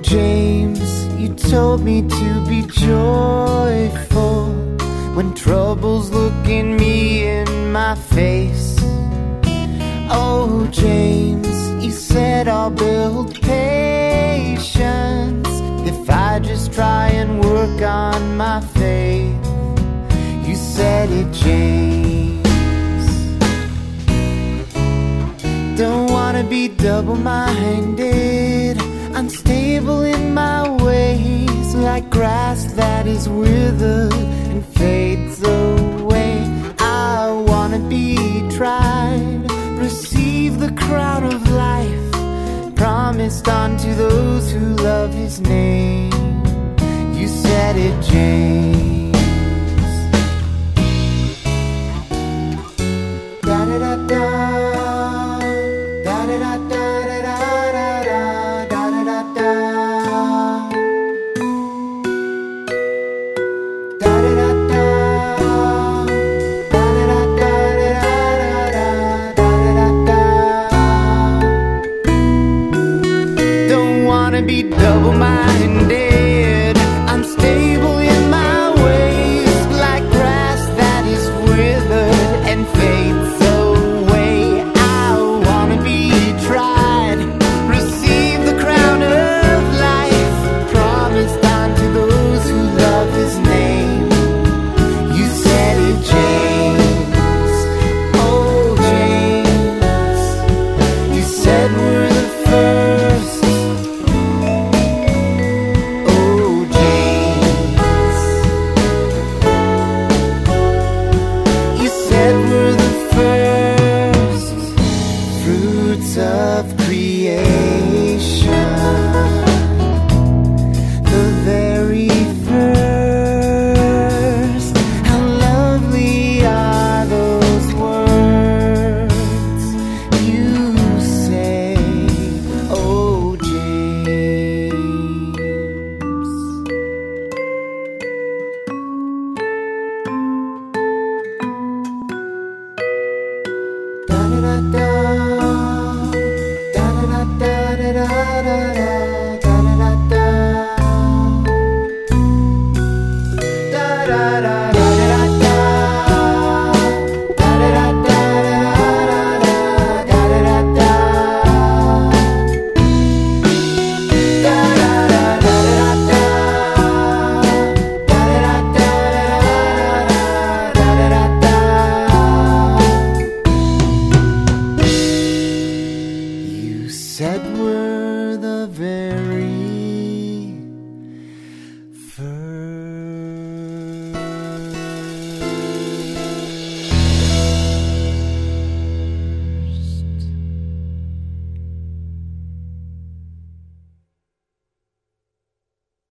James, you told me to be joyful when trouble's looking me in my face. Oh, James, you said I'll build patience if I just try and work on my faith. You said it, James. Don't wanna be double-minded, unstable in my ways, like grass that is withered and fades away. I wanna be tried, receive the crown of life, promised unto those who love his name. You said it, James. Da-da-da-da, da-da-da-da-da-da-da-da-da-da-da. Be double-minded, unstable in my ways, like grass that is withered and fades away. I wanna be tried, receive the crown of life, promised unto those who love his name. You said it, James. Oh, James, you said we're the first. Of creation, the very first. How lovely are those words you say, oh, James. Da-da-da-da, said we're the very